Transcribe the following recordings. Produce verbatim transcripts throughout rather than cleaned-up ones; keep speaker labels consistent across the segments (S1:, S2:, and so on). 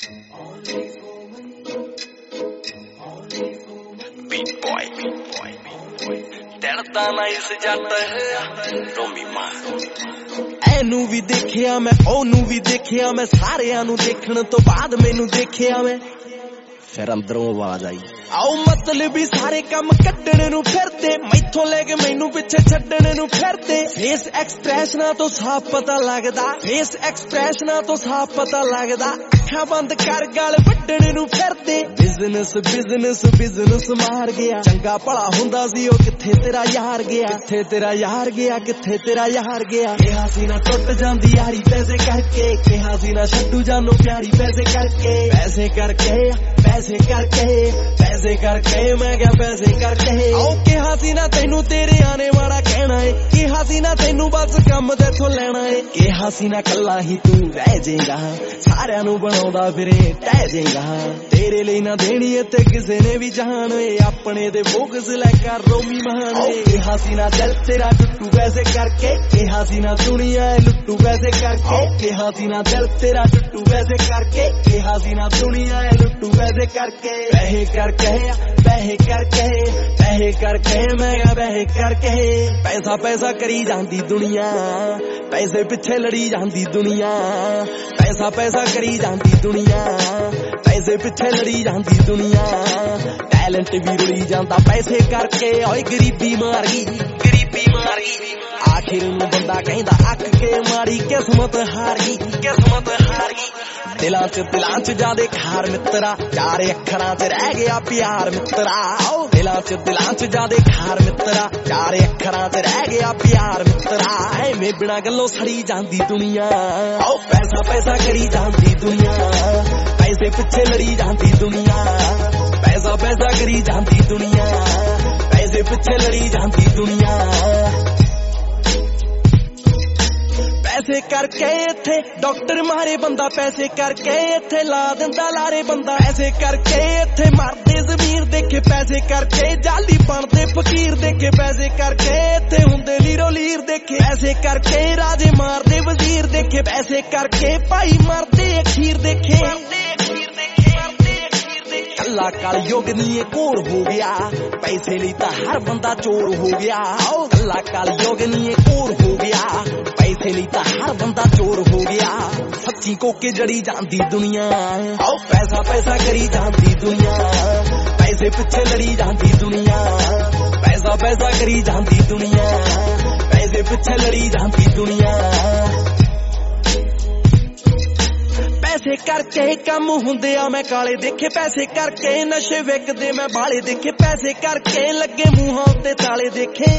S1: Beat boy, beat boy, beat boy. Delta nice ਜੱਟ ਰੋਮੀ ਮਾਂ
S2: ਐਨੂੰ ਵੀ ਦੇਖਿਆ ਮੈਂ ਉਹਨੂੰ ਵੀ ਦੇਖਿਆ ਮੈਂ ਸਾਰਿਆਂ ਨੂੰ ਦੇਖਣ ਤੋਂ ਬਾਅਦ ਮੈਨੂੰ ਦੇਖਿਆ ਮੈਂ ਫਿਰ ਅੰਦਰੋਂ ਆਵਾਜ਼ ਆਈ ਆਓ ਮਤਲਬ ਵੀ ਸਾਰੇ ਕੰਮ ਕੱਢਣ ਨੂੰ ਫਿਰਦੇ ਮੈਥੋਂ ਲੈ ਕੇ ਮੈਨੂੰ ਪਿੱਛੇ ਛੱਡਣ ਨੂੰ ਫਿਰਦੇ ਫੇਸ ਐਕਸਪ੍ਰੈਸ਼ਨਾਂ ਤੋਂ ਸਾਫ਼ ਪਤਾ ਲੱਗਦਾ ਫੇਸ ਐਕਸਪ੍ਰੈਸ਼ਨਾਂ ਤੋਂ ਸਾਫ਼ ਪਤਾ ਲੱਗਦਾ ਅੱਖਾਂ ਬੰਦ ਕਰ ਗਲ ਵੱਢਣ ਨੂੰ ਫਿਰਦੇ ਬਿਜ਼ਨਸ ਬਿਜ਼ਨਸ ਬਿਜ਼ਨਸ ਮਾਰ ਗਿਆ ਚੰਗਾ ਭਲਾ ਹੁੰਦਾ ਸੀ ਉਹ ਕਿੱਥੇ ਤੇਰਾ ਯਾਰ ਗਿਆ ਕਿੱਥੇ ਤੇਰਾ ਯਾਰ ਗਿਆ ਕਿੱਥੇ ਤੇਰਾ ਯਾਰ ਗਿਆ ਕਿਹਾ ਸੀ ਨਾ ਟੁੱਟ ਜਾਂਦੀ ਯਾਰੀ ਪੈਸੇ ਕਰਕੇ ਕਿਹਾ ਸੀ ਨਾ ਛੱਡੂ ਜਾਨੋ ਪਿਆਰੀ ਪੈਸੇ ਕਰਕੇ ਪੈਸੇ ਕਰਕੇ ਪੈਸੇ ਕਰਕੇ ਪੈਸੇ ਕਰਕੇ ਮੈਂ ਕਿਹਾ ਪੈਸੇ ਕਰਕੇ ਆਓ ਕਿਹਾ ਸੀ ਨਾ ਤੈਨੂੰ ਤੇਰੇ ਆਣੇ ਵਾਲਾ ਕਹਿਣਾ ਏ ਕਿਹਾ ਸੀ ਨਾ ਤੈਨੂੰ ਬਸ ਕੰਮ ਤੇਥੋਂ ਲੈਣਾ ਏ ਕਿਹਾ ਸੀ ਨਾ ਕੱਲਾ ਹੀ ਤੂੰ ਰਹਿ ਜਾਏਗਾ ਸਾਰਿਆਂ ਨੂੰ ਬਣਾਉਂਦਾ ਫਿਰੇ ਟਹਿ ਜਾਏਗਾ ਤੇਰੇ ਲਈ ਨਾ ਦੇਣੀ ਇੱਥੇ ਕਿਸੇ ਨੇ ਵੀ ਜਾਣ ਏ ਆਪਣੇ ਤੇ ਫੋਕਸ ਲੈ ਕਰ ਰੋਮੀ ਮਹਾਨ ਏ ਕਿਹਾ ਸੀ ਨਾ ਦਿਲ ਤੇਰਾ ਟੁੱਟੂ ਪੈਸੇ ਕਰਕੇ ਕਿਹਾ ਸੀ ਨਾ ਦੁਨੀਆ ਲੁੱਟੂ ਪੈਸੇ ਕਰਕੇ ਕਿਹਾ ਸੀ ਨਾ ਦਿਲ ਤੇਰਾ ਟੁੱਟੂ ਪੈਸੇ ਕਰਕੇ ਕਿਹਾ ਸੀ ਨਾ ਦੁਨੀਆ ਲੁੱਟੂ ਪੈਸੇ ਕਰਕੇ ਪੈਸੇ ਕਰਕੇ ਪੈਸੇ ਕਰਕੇ ਪੈਸੇ ਕਰਕੇ ਮੈਂ ਕਿਹਾ ਪੈਸੇ ਕਰਕੇ ਪੈਸਾ ਪੈਸਾ ਕਰੀ ਜਾਂਦੀ ਦੁਨੀਆ ਪੈਸੇ ਪਿੱਛੇ ਲੜੀ ਜਾਂਦੀ ਦੁਨੀਆ ਪੈਸਾ ਪੈਸਾ ਕਰੀ ਜਾਂਦੀ ਦੁਨੀਆ ਪੈਸੇ ਪਿੱਛੇ ਲੜੀ ਜਾਂਦੀ ਦੁਨੀਆ ਟੈਲੈਂਟ ਵੀ ਰੁਲੀ ਜਾਂਦਾ ਪੈਸੇ ਕਰਕੇ ਓਏ ਗਰੀਬੀ ਮਾਰ ਗਈ ਗਰੀਬੀ ਮਾਰ ਗਈ ਆਖਿਰ ਨੂੰ ਬੰਦਾ ਕਹਿੰਦਾ ਅੱਕ ਕੇ ਮਾਰੀ ਕਿਸਮਤ ਹਾਰ ਗਈ ਕਿਸਮਤ ਹਾਰ ਗਈ ਦਿਲਾਂ ਚ ਦਿਲਾਂ ਚ ਜਾਦੇ ਖਾਰ ਮਿੱਤਰਾ ਚਾਰ ਅੱਖਰਾਂ ਚ ਰਹਿ ਗਿਆ ਪਿਆਰ ਮਿੱਤਰਾ ਆਓ ਦਿਲਾਂ ਚ ਦਿਲਾਂ ਚ ਜਾਦੇ ਖਾਰ ਮਿੱਤਰਾ ਚਾਰ ਅੱਖਰਾਂ ਚ ਰਹਿ ਗਿਆ ਪਿਆਰ ਮਿੱਤਰਾ ਐਵੇਂ ਬਿਨਾਂ ਗੱਲੋਂ ਸੜੀ ਜਾਂਦੀ ਦੁਨੀਆ ਆਓ ਪੈਸਾ ਪੈਸਾ ਕਰੀ ਜਾਂਦੀ ਦੁਨੀਆ ਪੈਸੇ ਪਿੱਛੇ ਲੜੀ ਜਾਂਦੀ ਦੁਨੀਆ ਪੈਸਾ ਪੈਸਾ ਕਰੀ ਜਾਂਦੀ ਦੁਨੀਆ ਪੈਸੇ ਪਿੱਛੇ ਲੜੀ ਜਾਂਦੀ ਦੁਨੀਆ ਪੈਸੇ ਕਰਕੇ ਇੱਥੇ ਡਾਕਟਰ ਮਾਰੇ ਬੰਦਾ ਪੈਸੇ ਕਰਕੇ ਇੱਥੇ ਲਾ ਦਿੰਦਾ ਲਾਰੇ ਬੰਦਾ ਪੈਸੇ ਕਰਕੇ ਇੱਥੇ ਮਰਦੇ ਜ਼ਮੀਰ ਦੇਖੇ ਪੈਸੇ ਕਰਕੇ ਜਾਲੀ ਬਣਦੇ ਫਕੀਰ ਦੇਖੇ ਪੈਸੇ ਕਰਕੇ ਇੱਥੇ ਹੁੰਦੇ ਲੀਰੋ ਲੀਰ ਦੇਖੇ ਪੈਸੇ ਕਰਕੇ ਰਾਜੇ ਮਾਰਦੇ ਵਜ਼ੀਰ ਦੇਖੇ ਪੈਸੇ ਕਰਕੇ ਭਾਈ ਮਰਦੇ ਅਖੀਰ ਦੇਖੇ ਕੱਲਾ ਕਲ ਯੁੱਗ ਨੀ ਕੋਰ ਹੋ ਗਿਆ ਪੈਸੇ ਲਈ ਤਾਂ ਹਰ ਬੰਦਾ ਚੋਰ ਹੋ ਗਿਆ ਕੱਲਾ ਕਲ ਯੁੱਗ ਨੀ ਕੋਰ ਹੋ ਗਿਆ ਪੈਸੇ ਲਈ ਤਾਂ ਹਰ ਬੰਦਾ ਚੋਰ ਹੋ ਗਿਆ ਸੱਚੀ ਕੋਕੇ ਜੜੀ ਜਾਂਦੀ ਦੁਨੀਆ ਆਓ ਪੈਸਾ ਪੈਸਾ ਕਰੀ ਜਾਂਦੀ ਦੁਨੀਆ ਪੈਸੇ ਪਿੱਛੇ ਲੜੀ ਜਾਂਦੀ ਦੁਨੀਆ ਪੈਸਾ ਪੈਸਾ ਕਰੀ ਜਾਂਦੀ ਦੁਨੀਆ ਪੈਸੇ ਪਿੱਛੇ ਲੜੀ ਜਾਂਦੀ ਦੁਨੀਆ ਪੈਸੇ ਕਰਕੇ ਕੰਮ ਹੁੰਦੇ ਆ ਮੈਂ ਕਾਲੇ ਦੇਖੇ ਪੈਸੇ ਕਰਕੇ ਨਸ਼ੇ ਵਿਕਦੇ ਮੈਂ ਬਾਲੇ ਦੇਖੇ ਪੈਸੇ ਕਰਕੇ ਲੱਗੇ ਮੂੰਹਾਂ ਉੱਤੇ ਤਾਲੇ ਦੇਖੇ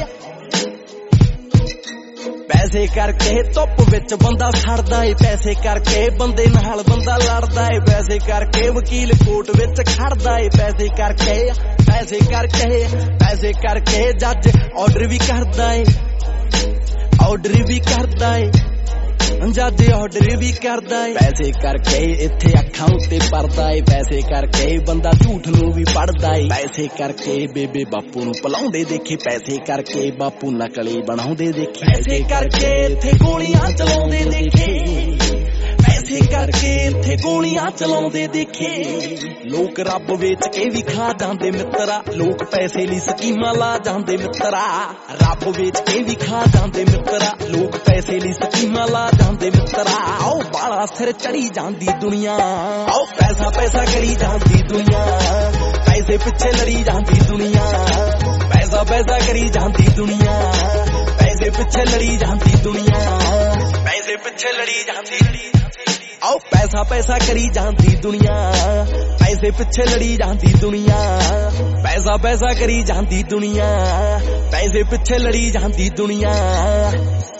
S2: ਪੈਸੇ ਕਰਕੇ ਧੁੱਪ ਵਿੱਚ ਬੰਦਾ ਸੜਦਾ ਏ ਪੈਸੇ ਕਰਕੇ ਬੰਦੇ ਨਾਲ ਬੰਦਾ ਲੜਦਾ ਏ ਪੈਸੇ ਕਰਕੇ ਵਕੀਲ ਕੋਰਟ ਵਿੱਚ ਖੜਦਾ ਏ ਪੈਸੇ ਕਰਕੇ ਪੈਸੇ ਕਰਕੇ ਪੈਸੇ ਕਰਕੇ ਜੱਜ ਆਰਡਰ ਵੀ ਕਰਦਾ ਏ ਆਰਡਰ ਵੀ ਕਰਦਾ ਏ ਜੱਜ ਆਰਡਰ ਵੀ ਕਰਦਾ ਏ ਪੈਸੇ ਕਰਕੇ ਇੱਥੇ ਅੱਖਾਂ ਉੱਤੇ ਪਰਦਾ ਏ ਪੈਸੇ ਕਰਕੇ ਬੰਦਾ ਝੂਠ ਨੂੰ ਵੀ ਪੜਦਾ ਏ ਪੈਸੇ ਕਰਕੇ ਬੇਬੇ ਬਾਪੂ ਨੂੰ ਪਲਾਉਂਦੇ ਦੇਖੇ ਪੈਸੇ ਕਰਕੇ ਬਾਪੂ ਨਕਲੀ ਬਣਾਉਂਦੇ ਦੇਖੇ ਪੈਸੇ ਕਰਕੇ ਇੱਥੇ ਗੋਲੀਆਂ ਚਲਾਉਂਦੇ ਦੇਖੇ ਪੈਸੇ ਕਰਕੇ ਇੱਥੇ ਗੋਲੀਆਂ ਚਲਾਉਂਦੇ ਦੇਖੇ ਲੋਕ ਰੱਬ ਵੇਚ ਕੇ ਵੀ ਖਾ ਜਾਂਦੇ ਮਿੱਤਰਾ ਲੋਕ ਪੈਸੇ ਲਈ ਸਕੀਮਾਂ ਲਾ ਜਾਂਦੇ ਮਿੱਤਰਾ ਰੱਬ ਵੇਚ ਕੇ ਵੀ ਖਾ ਜਾਂਦੇ ਮਿੱਤਰਾ ਲੋਕ ਪੈਸੇ ਲਈ ਸਕੀਮਾਂ ਲਾ ਜਾਂਦੇ ਮਿੱਤਰਾ ਆਓ ਬਾਲਾ ਸਿਰ ਚੜੀ ਜਾਂਦੀ ਦੁਨੀਆ ਆਓ ਪੈਸਾ ਪੈਸਾ ਕਰੀ ਜਾਂਦੀ ਦੁਨੀਆ ਪੈਸੇ ਪਿੱਛੇ ਲੜੀ ਜਾਂਦੀ ਦੁਨੀਆ ਪੈਸਾ ਪੈਸਾ ਕਰੀ ਜਾਂਦੀ ਦੁਨੀਆ ਪੈਸੇ ਪਿੱਛੇ ਲੜੀ ਜਾਂਦੀ ਦੁਨੀਆ ਪੈਸੇ ਪਿੱਛੇ ਲੜੀ ਜਾਂਦੀ ਆਓ ਪੈਸਾ ਪੈਸਾ ਕਰੀ ਜਾਂਦੀ ਦੁਨੀਆ ਪੈਸੇ ਪਿੱਛੇ ਲੜੀ ਜਾਂਦੀ ਦੁਨੀਆ ਪੈਸਾ ਪੈਸਾ ਕਰੀ ਜਾਂਦੀ ਦੁਨੀਆ ਪੈਸੇ ਪਿੱਛੇ ਲੜੀ ਜਾਂਦੀ ਦੁਨੀਆ